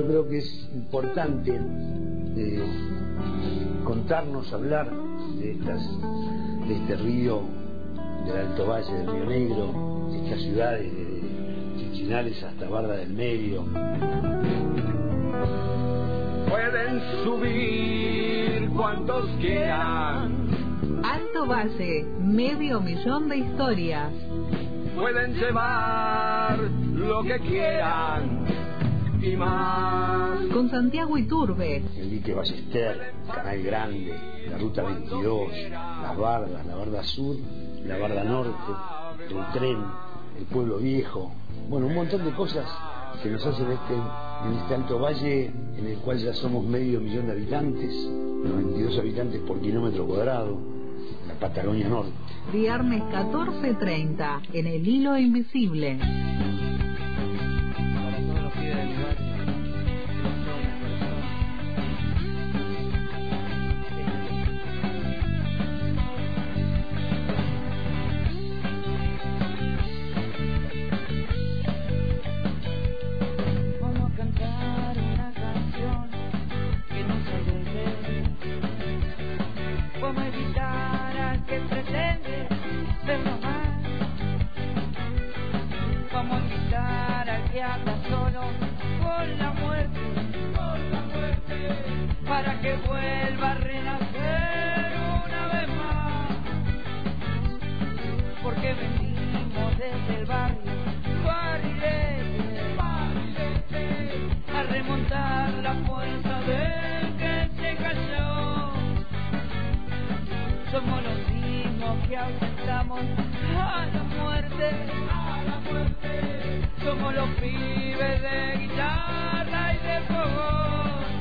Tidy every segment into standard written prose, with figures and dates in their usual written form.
creo que es importante contarnos, hablar de este río del Alto Valle del Río Negro, de estas ciudades de Chichinales hasta Barda del Medio. Pueden subir cuantos quieran. Alto Valle, 500.000 de historias. Pueden llevar lo que quieran y más. Con Santiago Iturbe. El dique Ballester, Canal Grande, la Ruta 22, las bardas, la barda sur, la barda norte, el tren, el pueblo viejo. Bueno, un montón de cosas que nos hacen en este Alto Valle, en el cual ya somos 500.000 de habitantes, 92 habitantes por kilómetro cuadrado, la Patagonia Norte. Viernes 14:30, en El Hilo Invisible. Para que vuelva a renacer una vez más, porque venimos desde el barrio Barrilete, a remontar la fuerza del que se cayó. Somos los mismos que ausentamos a la muerte, somos los pibes de guitarra y de fogón.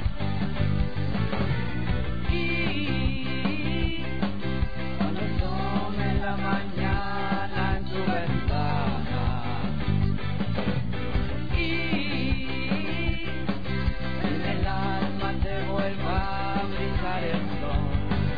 Mañana en tu ventana y en el alma te vuelva a brillar el sol.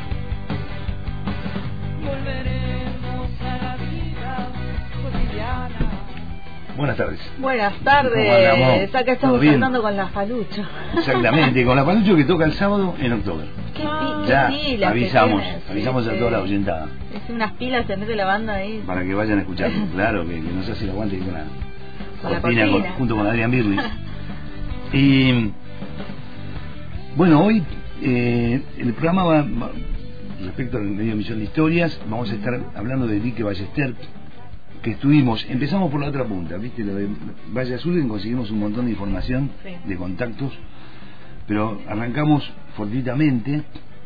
Volveremos a la vida cotidiana. Buenas tardes. Buenas tardes. Acá estamos cantando con la Falucho. Exactamente, con la Falucho que toca el sábado en octubre. Ya avisamos a toda la oyentada. Es unas pilas, se mete la banda ahí. Para que vayan a escuchar, claro, que no se hace el aguante con la cortina. Junto con Adrián Birwitz. Y bueno, hoy el programa va respecto al 500.000 de historias. Vamos a estar hablando de dique Ballester, que empezamos por la otra punta, ¿viste? Lo de Valle Azul, que conseguimos un montón de información, sí, de contactos, pero arrancamos fortuitamente.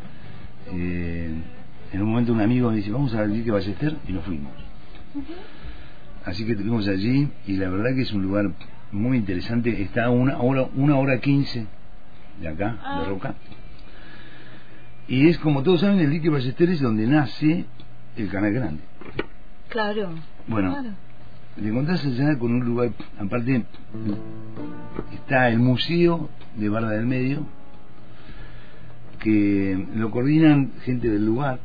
En un momento un amigo me dice, vamos al dique Ballester, y nos fuimos. Así que estuvimos allí, y la verdad que es un lugar muy interesante. Está a una hora 15 de acá, de Roca. Y es, como todos saben, el dique Ballester es donde nace el Canal Grande. Claro. Bueno, claro. Le encontrás allá con un lugar, aparte está el Museo de Barda del Medio, que lo coordinan gente del lugar,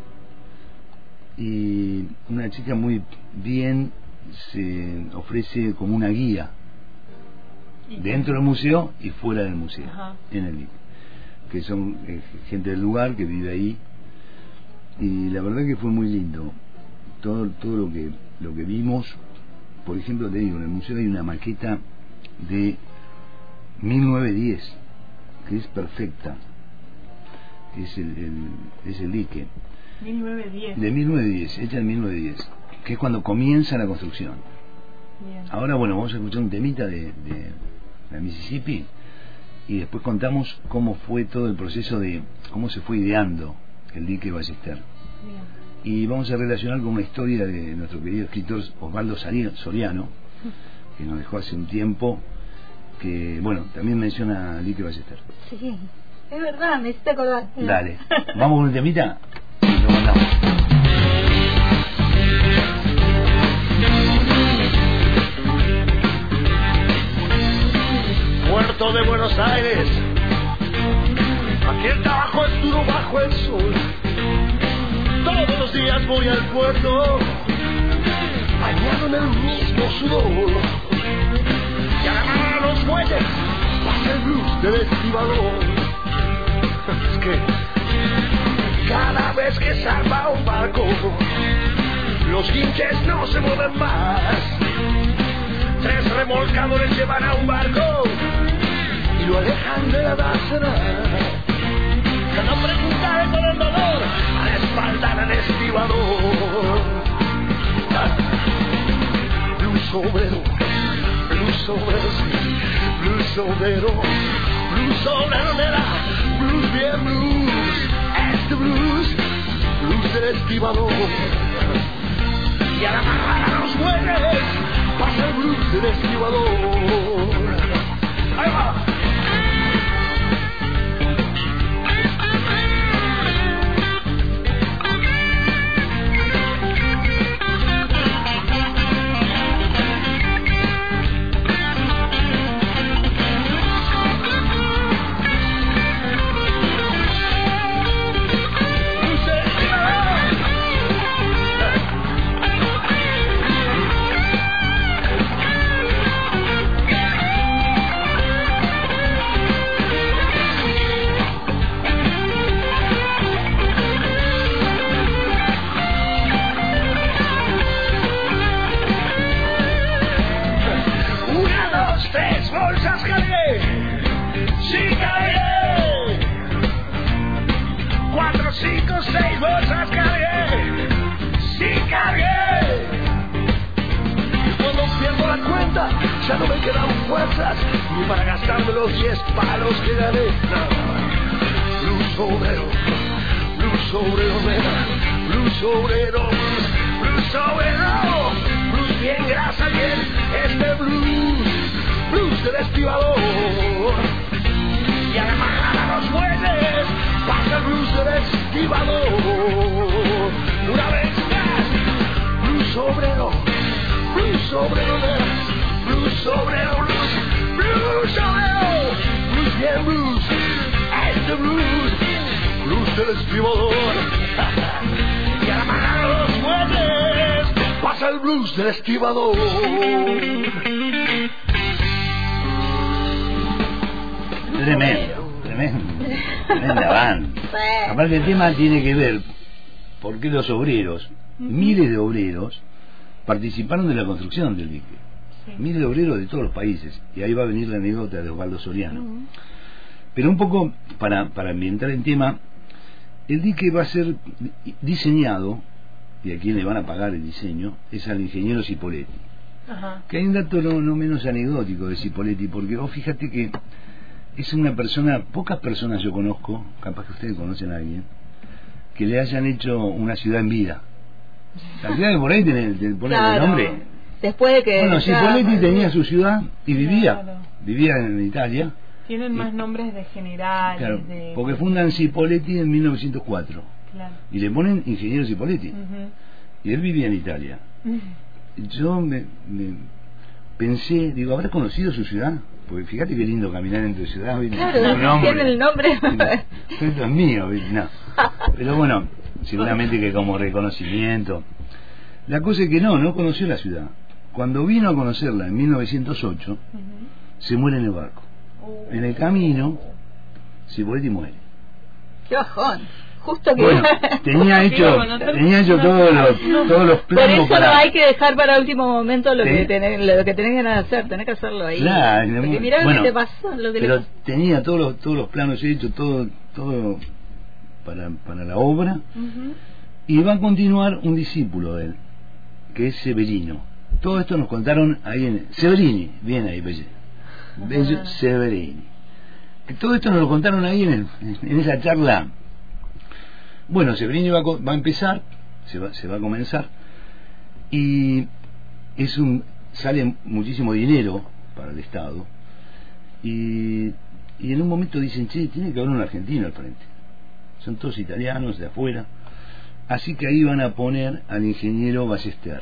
y una chica muy bien se ofrece como una guía dentro del museo y fuera del museo. Ajá. En el dique, que son gente del lugar que vive ahí, y la verdad que fue muy lindo todo lo que vimos. Por ejemplo, te digo, en el museo hay una maqueta de 1910 que es perfecta. Es el dique 1910, de 1910, hecha en 1910, que es cuando comienza la construcción. Bien. Ahora, bueno, vamos a escuchar un temita de la Mississippi, y después contamos cómo fue todo el proceso de cómo se fue ideando el dique Ballester. Bien. Y vamos a relacionar con una historia de nuestro querido escritor Osvaldo Soriano, que nos dejó hace un tiempo, que, bueno, también menciona el dique Ballester. Sí, es verdad, me hiciste acordar. Dale, vamos con un temita y lo mandamos. Puerto de Buenos Aires, aquí el trabajo es duro bajo el sol. Todos los días voy al puerto, bañado en el mismo sudor. Y a la mano los bueyes, pasa el blues del estibador. Es que cada vez que salva un barco, los guinches no se mueven más. 3 remolcadores llevan a un barco y lo alejan de la dársena. Cada pregunta con el dolor a la espalda del estibador. Blues obrero, blues obrero, blues obrero, blues obrero, nena, blues bien blues, este blues, blues del estibador. Y a la majada los bueyes pasa el blues del estibador. Ahí va. Ya no me quedan fuerzas ni para gastarme los 10 palos que gané. Blues obrero, nena, blues obrero, blues obrero, blues bien grasa, bien este blues, blues del estibador. Y a la majada los bueyes pasa el blues del estibador. Una vez más, blues obrero, nena. Blues obrero, blues obrero, blues bien blues, este blues, blues del estibador. Y a la mano de los bueyes pasa el blues del estibador. Tremenda banda. Aparte el tema tiene que ver porque los obreros, miles de obreros, participaron de la construcción del dique. Miles de obreros de todos los países, y ahí va a venir la anécdota de Osvaldo Soriano. Pero un poco para ambientar el tema, el dique va a ser diseñado, y a quien le van a pagar el diseño es al ingeniero Cipoletti. Que hay un dato no menos anecdótico de Cipoletti, porque vos fíjate que es una persona, pocas personas yo conozco, capaz que ustedes conocen a alguien, que le hayan hecho una ciudad en vida. La ciudad de por ahí ponen el nombre. Después de que... Bueno, Cipoletti tenía su ciudad y vivía en Italia. Tienen más nombres de generales. Claro, porque fundan Cipoletti en 1904. Claro. Y le ponen ingeniero Cipoletti. Y él vivía en Italia. Yo me pensé, digo, ¿habrá conocido su ciudad? Porque fíjate qué lindo caminar entre ciudades. Claro, tiene el nombre. Esto es mío, no. Pero bueno, seguramente que como reconocimiento. La cosa es que no conoció la ciudad. Cuando vino a conocerla en 1908, se muere en el barco. En el camino, Cipoletti muere. ¡Qué bajón! Justo que... Bueno, tenía hecho todos los planos. Por eso para... no hay que dejar para último momento lo que tenés ganas de hacer. Tenés que hacerlo ahí. Claro, porque mirá lo que te pasó. Pero tenía todos los planos hechos, todo para la obra. Y va a continuar un discípulo de él, que es Severino. Todo esto nos contaron ahí en Severini, bien ahí, Bello Severini. Todo esto nos lo contaron ahí en esa charla. Bueno, Severini va a empezar, se va a comenzar, y sale muchísimo dinero para el Estado, y en un momento dicen, che, tiene que haber un argentino al frente. Son todos italianos de afuera, así que ahí van a poner al ingeniero Ballester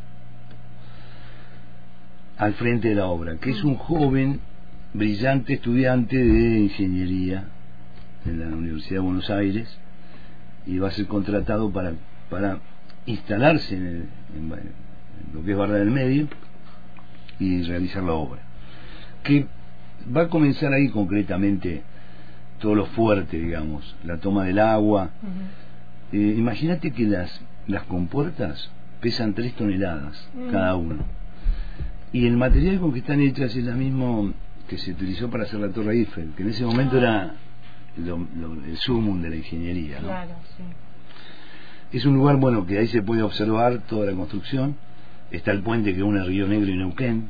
al frente de la obra, que es un joven brillante estudiante de ingeniería en la Universidad de Buenos Aires, y va a ser contratado para instalarse en lo que es Barra del Medio y realizar la obra, que va a comenzar ahí concretamente todo lo fuerte, digamos, la toma del agua. Imagínate que las compuertas pesan 3 toneladas cada uno, y el material con que están hechas es la mismo que se utilizó para hacer la Torre Eiffel, que en ese momento era el sumum de la ingeniería, ¿no? Claro, sí. Es un lugar, bueno, que ahí se puede observar toda la construcción. Está el puente que une Río Negro y Neuquén,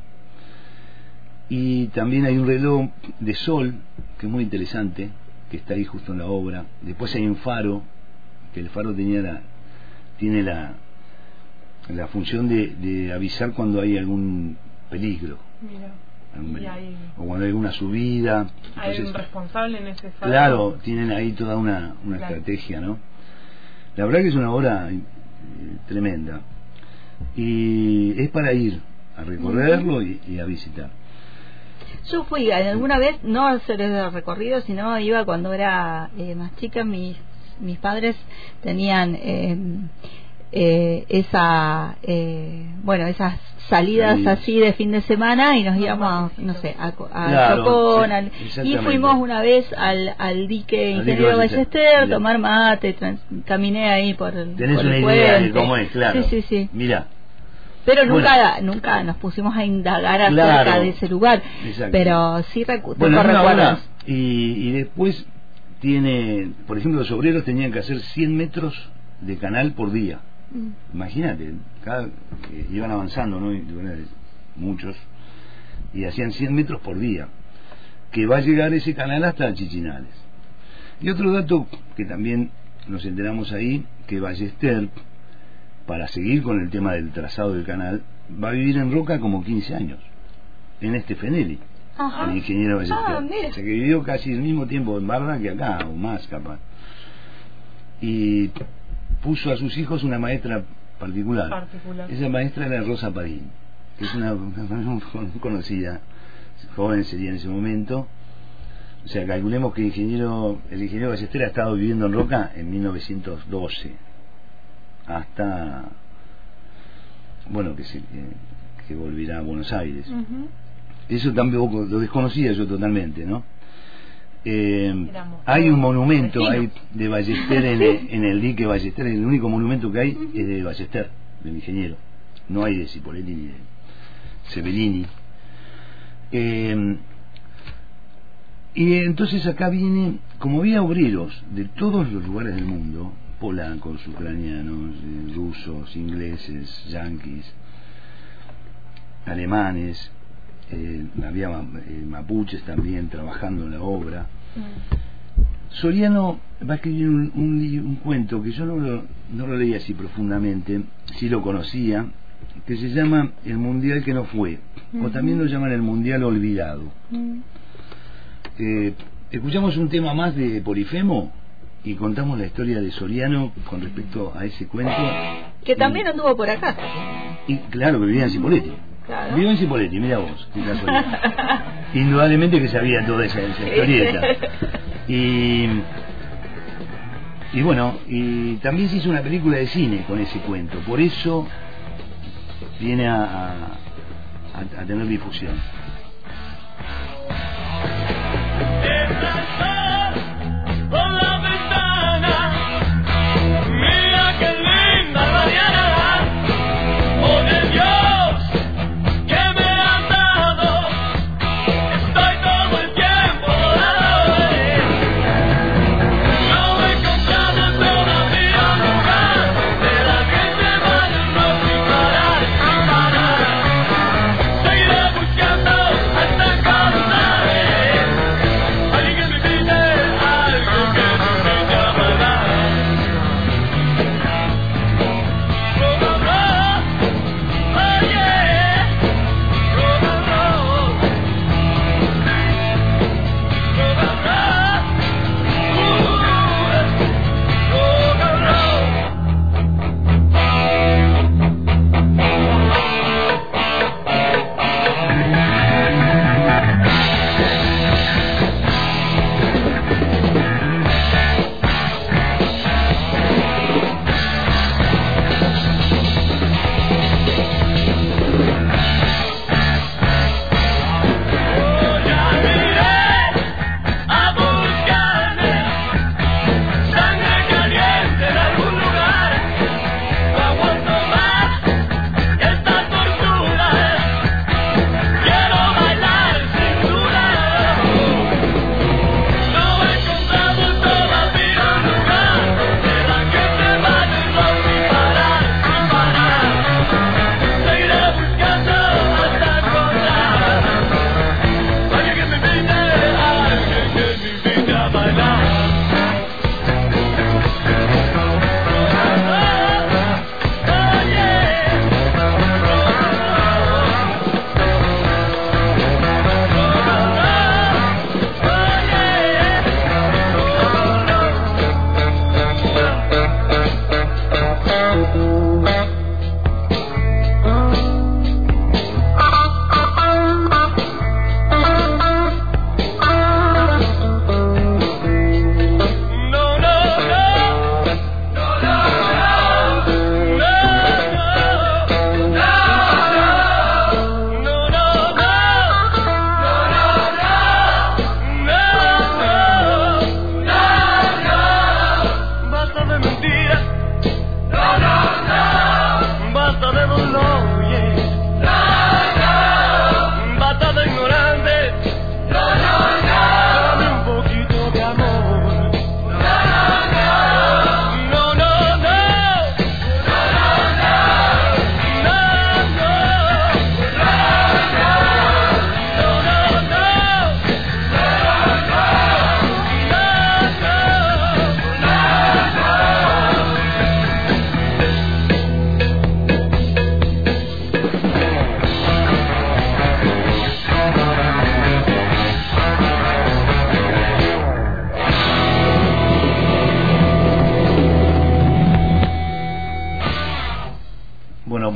y también hay un reloj de sol que es muy interesante, que está ahí justo en la obra. Después hay un faro, que el faro tiene la función de avisar cuando hay algún peligro. Mira. O cuando hay alguna subida. ¿Hay Entonces, un responsable en ese faro? Claro, tienen ahí toda una claro, estrategia, ¿no? La verdad que es una obra tremenda, y es para ir a recorrerlo y a visitar. Yo fui alguna vez, no a hacer el recorrido, sino iba cuando era más chica. Mis padres tenían esas salidas así de fin de semana, y nos íbamos a claro, Chocón, y fuimos una vez al dique Ingeniero Ballester, tomar mate, caminé ahí por el Tenés por una el idea puente. de cómo es, claro. Sí. Mira, pero nunca nos pusimos a indagar acerca de ese lugar. Exacto. Pero sí tengo recuerdos. Y después tiene, por ejemplo, los obreros tenían que hacer 100 metros de canal por día. Imagínate, iban avanzando, ¿no? Muchos, y hacían 100 metros por día, que va a llegar ese canal hasta Chichinales. Y otro dato que también nos enteramos ahí, que Ballester, para seguir con el tema del trazado del canal, va a vivir en Roca como 15 años, en Stefanelli, el ingeniero Ballester. O sea que vivió casi el mismo tiempo en Barra que acá, o más capaz. Y puso a sus hijos una maestra particular. Esa maestra era Rosa Padín, que es una conocida, joven sería en ese momento. O sea, calculemos que el ingeniero Ballester ha estado viviendo en Roca en 1912 hasta, bueno, que volverá a Buenos Aires. Eso tampoco lo desconocía yo totalmente, ¿no? Hay un monumento de Ballester en el dique Ballester. El único monumento que hay es de Ballester, del ingeniero. No hay de Cipoletti ni de Sebellini. Y entonces acá viene, como había obreros de todos los lugares del mundo, polacos, ucranianos, rusos, ingleses, yanquis, alemanes, había mapuches también trabajando en la obra. Soriano va a escribir un cuento que yo no lo leí así profundamente, sí lo conocía, que se llama El Mundial que no fue, o también lo llaman El Mundial Olvidado. Escuchamos un tema más de Polifemo y contamos la historia de Soriano con respecto a ese cuento, que también anduvo por acá. Y claro, que vivía en Cipoletti. Claro. Vivo en Cipoletti, mira vos, qué casualidad. Indudablemente que sabía toda esa historieta. Y bueno, y también se hizo una película de cine con ese cuento, por eso viene a tener difusión. Por la ventana, mira qué linda mañana, por el Dios que me has dado, estoy todo el tiempo dado. No he encontrado todavía un lugar de la que se vaya no sin parar, sin parar. Seguiré buscando hasta encontrar alguien que me pida.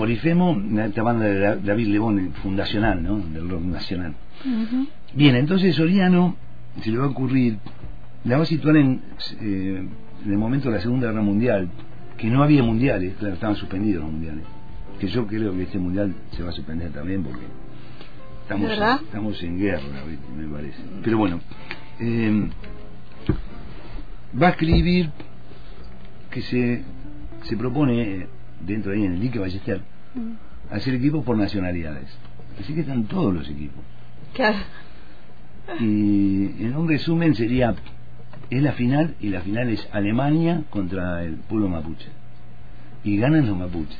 Orifemo, esta banda de David Lebón, fundacional, ¿no? Del rock nacional. Bien, entonces Soriano se le va a ocurrir, la va a situar en el momento de la Segunda Guerra Mundial, que no había mundiales, claro, estaban suspendidos los mundiales, que yo creo que este mundial se va a suspender también porque estamos en guerra, me parece. Pero bueno, va a escribir que se propone dentro de ahí en el Dique Ballester hacer equipos por nacionalidades, así que están todos los equipos. Claro. Y en un resumen sería, es la final, y la final es Alemania contra el pueblo mapuche, y ganan los mapuches.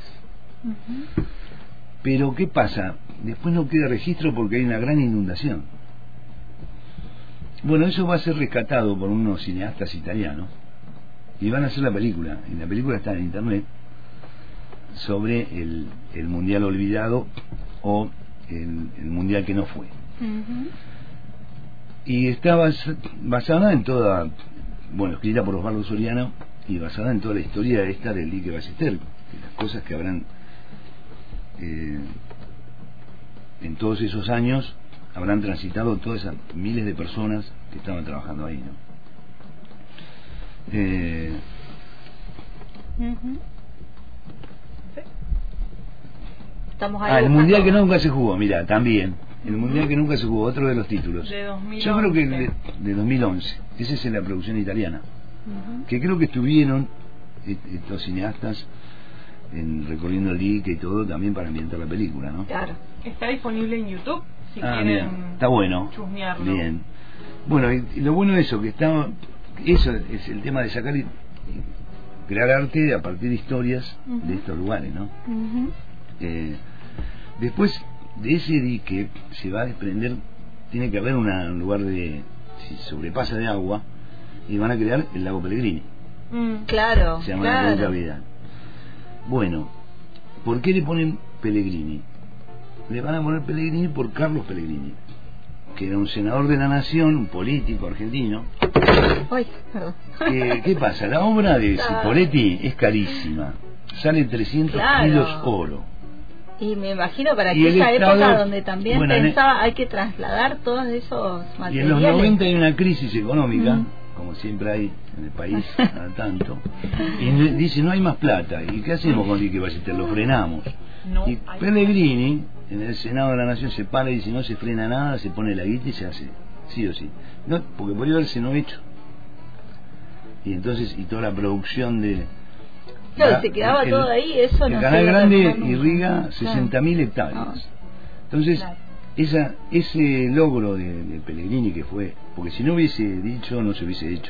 Pero ¿qué pasa? Después no queda registro porque hay una gran inundación. Bueno, eso va a ser rescatado por unos cineastas italianos y van a hacer la película, y la película está en internet, sobre el mundial olvidado o el mundial que no fue. Y está basada en toda, bueno, escrita por Osvaldo Soriano y basada en toda la historia esta del Dique Ballester, las cosas que habrán en todos esos años habrán transitado todas esas miles de personas que estaban trabajando ahí, ¿no? Estamos ahí el mundial que nunca se jugó, mira, también el mundial que nunca se jugó, otro de los títulos de 2011. Yo creo que de 2011, esa es la producción italiana, que creo que estuvieron estos cineastas recorriendo el dique y todo también para ambientar la película, ¿no? Claro. Está disponible en YouTube si quieren. Mira, está bueno. Chusmearlo. Bien. Bueno, y lo bueno de eso, que está, eso es el tema de sacar y crear arte a partir de historias de estos lugares, ¿no? Después de ese dique se va a desprender, tiene que haber un lugar de, si sobrepasa de agua, y van a crear el lago Pellegrini. Claro. Se llama la cavidad. Bueno, ¿por qué le ponen Pellegrini? Le van a poner Pellegrini por Carlos Pellegrini, que era un senador de la nación, un político argentino. Uy, perdón. ¿Qué pasa? La obra de Cipoletti es carísima, sale 300 kilos oro. Y me imagino para aquella época donde también pensaba hay que trasladar todos esos materiales. Y en los 90 hay una crisis económica, como siempre hay en el país, a tanto, y dice no hay más plata, ¿y qué hacemos con Dique Ballester? Lo frenamos. Y Pellegrini en el Senado de la Nación se para y dice no se frena nada, se pone la guita y se hace, sí o sí, no, porque podría haberse no hecho. Y entonces, y toda la producción de claro, se quedaba todo ahí, eso el no. Canal Grande irriga 60.000 hectáreas. Entonces, ese logro de Pellegrini que fue, porque si no hubiese dicho, no se hubiese hecho.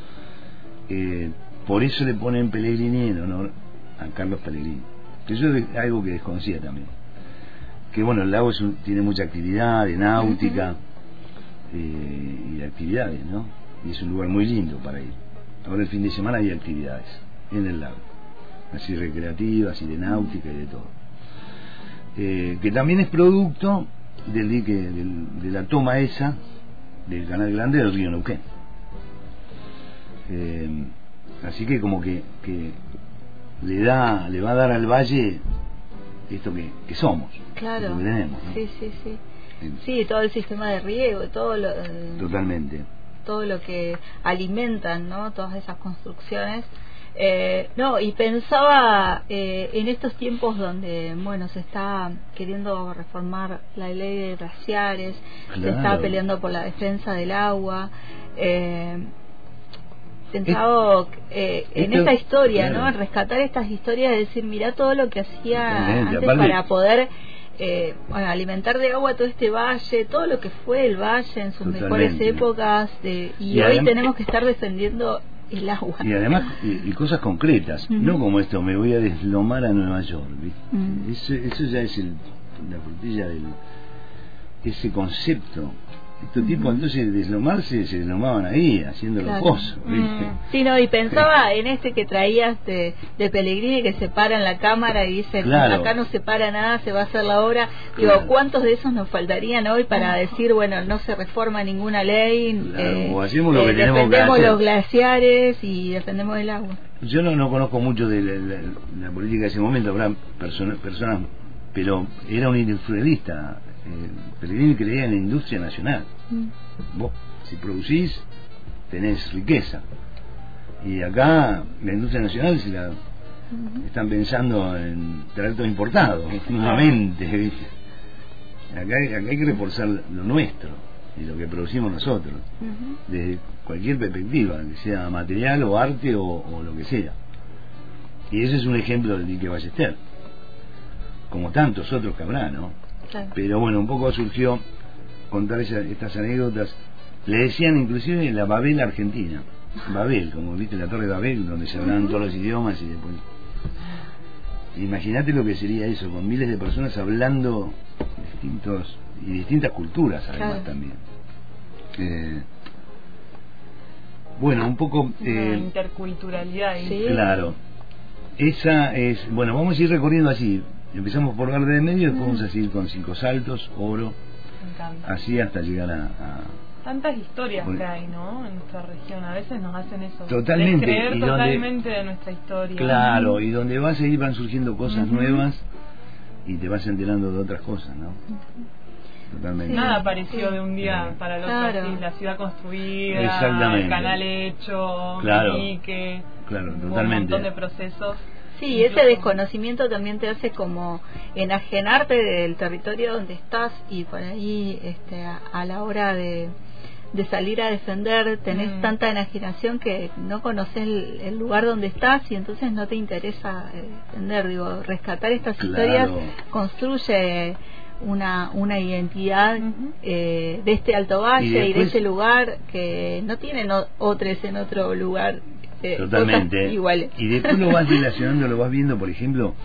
Por eso le ponen Pellegrini en honor a Carlos Pellegrini. Que eso es algo que desconocía también. Que bueno, el lago tiene mucha actividad de náutica y de actividades, ¿no? Y es un lugar muy lindo para ir. Ahora el fin de semana hay actividades en el lago, así recreativas y de náutica y de todo. Que también es producto del dique, de la toma esa del Canal Grande del río Neuquén. Así que como que le va a dar al valle esto que somos, claro, lo que tenemos, ¿no? Sí, todo el sistema de riego, todo lo, totalmente, todo lo que alimentan, ¿no? Todas esas construcciones. No, y pensaba en estos tiempos donde, bueno, se está queriendo reformar la ley de glaciares, se está peleando por la defensa del agua. Pensaba en esta historia, claro, ¿no? En rescatar estas historias, de decir, mirá todo lo que hacía antes para poder alimentar de agua todo este valle, todo lo que fue el valle en sus mejores épocas, y hoy tenemos que estar defendiendo el agua. Y además, y cosas concretas, no como esto, me voy a deslomar a Nueva York, ¿viste? Eso ya es la frutilla ese concepto estos tipos entonces deslomarse se deslomaban ahí haciendo los pozos, ¿viste? Sí, no, y pensaba en que traías de Pellegrini, que se para en la cámara y dice, acá no se para nada, se va a hacer la obra. Digo, ¿cuántos de esos nos faltarían hoy para decir, bueno, no se reforma ninguna ley, o hacemos lo que tenemos que hacer, defendemos los glaciares y defendemos el agua? Yo no conozco mucho de la política de ese momento, habrá personas, pero era un industrialista. Pellegrini creía en la industria nacional. Vos, si producís, tenés riqueza. Y acá la industria nacional están pensando en traer todo importado nuevamente, ¿viste? Acá hay que reforzar lo nuestro y lo que producimos nosotros, desde cualquier perspectiva, que sea material o arte o lo que sea. Y ese es un ejemplo del dique Ballester, como tantos otros que habrá, ¿no? Claro. Pero bueno, un poco surgió contar estas anécdotas. Le decían inclusive la Babel argentina, Babel, como viste la torre de Babel, donde se hablaban todos los idiomas, y después imagínate lo que sería eso, con miles de personas hablando distintas culturas además. Claro. También bueno, un poco interculturalidad. Sí. Claro, esa es, bueno, vamos a ir recorriendo así. Empezamos por Verde de Medio, después vamos a seguir con Cinco Saltos, Oro, así hasta llegar a tantas historias que hay, ¿no? En nuestra región, a veces nos hacen eso, totalmente, descreer totalmente de nuestra historia. Claro, y donde vas a ir van surgiendo cosas nuevas y te vas enterando de otras cosas, ¿no? Totalmente. Nada apareció de un día para el otro, así, la ciudad construida, el canal hecho, Iquique, totalmente. Un montón de procesos. Sí, ese desconocimiento también te hace como enajenarte del territorio donde estás, y por ahí a la hora de salir a defender tenés tanta enajenación que no conoces el lugar donde estás, y entonces no te interesa defender. Digo, rescatar estas historias construye una identidad de este Alto Valle y de este lugar que no tienen otros en otro lugar. Totalmente. Y después lo vas relacionando, lo vas viendo, por ejemplo,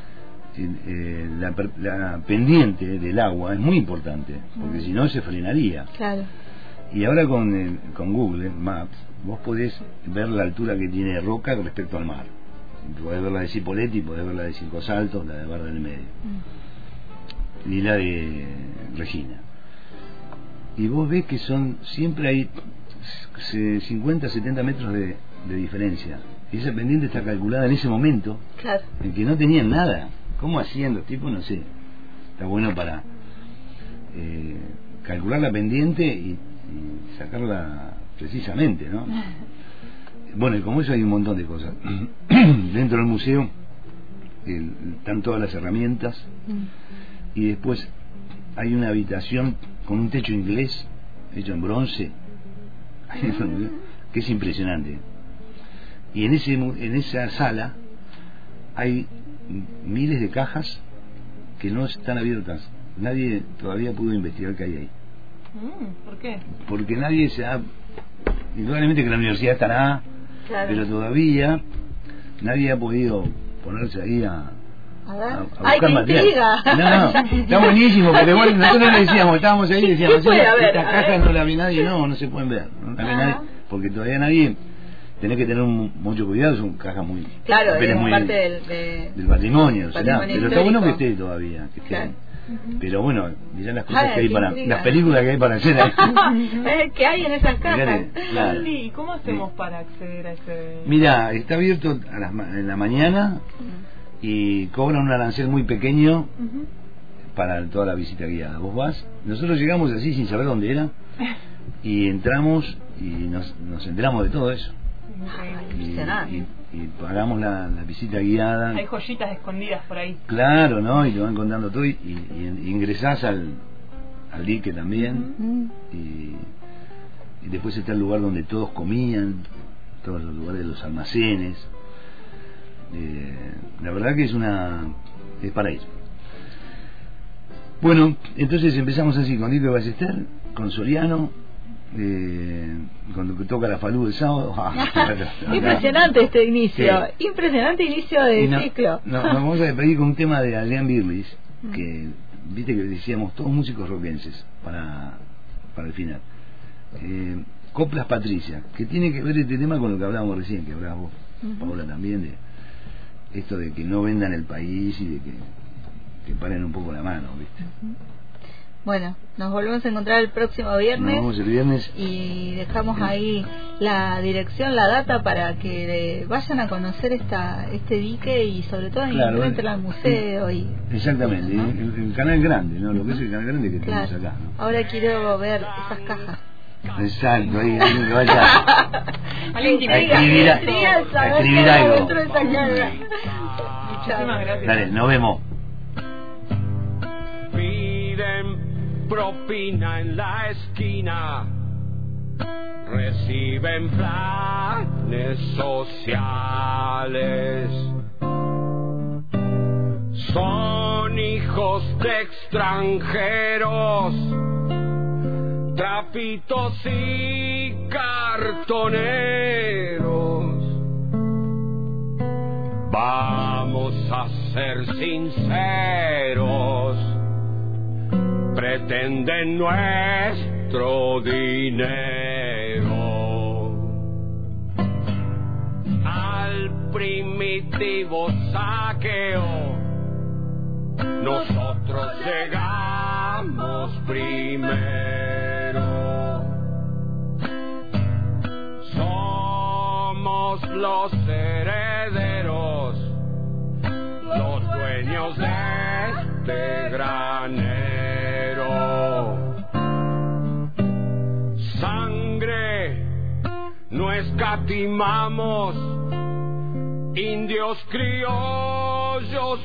la pendiente del agua es muy importante, porque si no se frenaría. Claro. Y ahora con Google Maps vos podés ver la altura que tiene Roca respecto al mar. Podés ver la de Cipolletti, podés ver la de Cinco Saltos, la de Verde del Medio, y la de Regina. Y vos ves que siempre hay 50, 70 metros de diferencia, y esa pendiente está calculada en ese momento, en que no tenían nada. ¿Cómo hacían los tipos? No sé. Está bueno para calcular la pendiente y sacarla precisamente, ¿no? Bueno, y como eso hay un montón de cosas. Dentro del museo están todas las herramientas, y después hay una habitación con un techo inglés hecho en bronce que es impresionante. Y en esa sala hay miles de cajas que no están abiertas. Nadie todavía pudo investigar qué hay ahí. ¿Por qué? Porque nadie indudablemente que la universidad estará, pero todavía nadie ha podido ponerse ahí a buscar material. No, está buenísimo, porque bueno, nosotros le decíamos, estábamos ahí y decíamos, estas cajas no las ve nadie, no se pueden ver, no las ve nadie, porque todavía nadie. Tenés que tener mucho cuidado, son cajas muy... Claro, es muy parte del patrimonio, pero está bueno que esté todavía, que esté. Pero bueno, mirá las cosas que hay las películas que hay para hacer ahí. ¿Qué hay en esas cajas? ¿Y cómo hacemos para acceder a ese...? Mirá, está abierto en la mañana y cobra un arancel muy pequeño para toda la visita guiada. Vos vas, nosotros llegamos así sin saber dónde era, y entramos y nos enteramos de todo eso. Y pagamos la visita guiada. Hay joyitas escondidas por ahí. Claro, ¿no? Y te van contando todo, y ingresás al dique también, y después está el lugar donde todos comían, todos los lugares de los almacenes. La verdad que es para ir. Bueno, entonces empezamos así con Dique Ballester, con Soriano, cuando toca la Falú el sábado. Impresionante este inicio, impresionante inicio de ciclo. Nos vamos a despedir con un tema de Adrián Birlis, que viste que decíamos todos músicos roquenses para para el final. Coplas Patricia, que tiene que ver este tema con lo que hablábamos recién, que hablabas vos, Paola, también, de esto de que no vendan el país y de que paren un poco la mano, ¿viste? Bueno, nos volvemos a encontrar el próximo viernes. Nos vemos el viernes. Y dejamos ahí la dirección, la data, para que vayan a conocer este dique y sobre todo entren al museo. Exactamente, el canal grande, ¿no? Lo que es el canal grande que tenemos acá, ¿no? Ahora quiero ver esas cajas. Exacto, ahí alguien que vaya a escribir algo. Muchísimas gracias. Dale, nos vemos. Piden propina en la esquina, reciben planes sociales, son hijos de extranjeros, trapitos y cartoneros. Vamos a ser sinceros, pretenden nuestro dinero. Al primitivo saqueo nosotros llegamos primero. Somos los herederos, los dueños de este granero. Sangre no escatimamos, indios, criollos,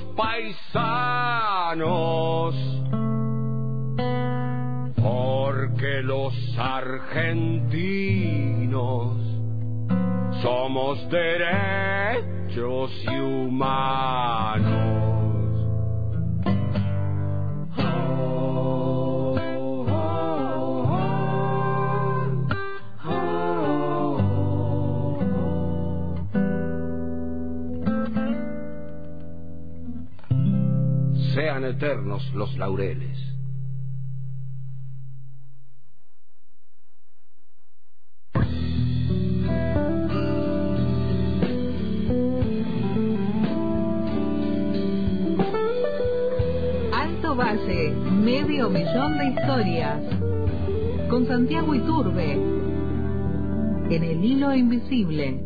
paisanos, porque los argentinos somos derechos y humanos. Sean eternos los laureles. Alto Valle, 500.000 de historias. Con Santiago Iturbe. En el hilo invisible.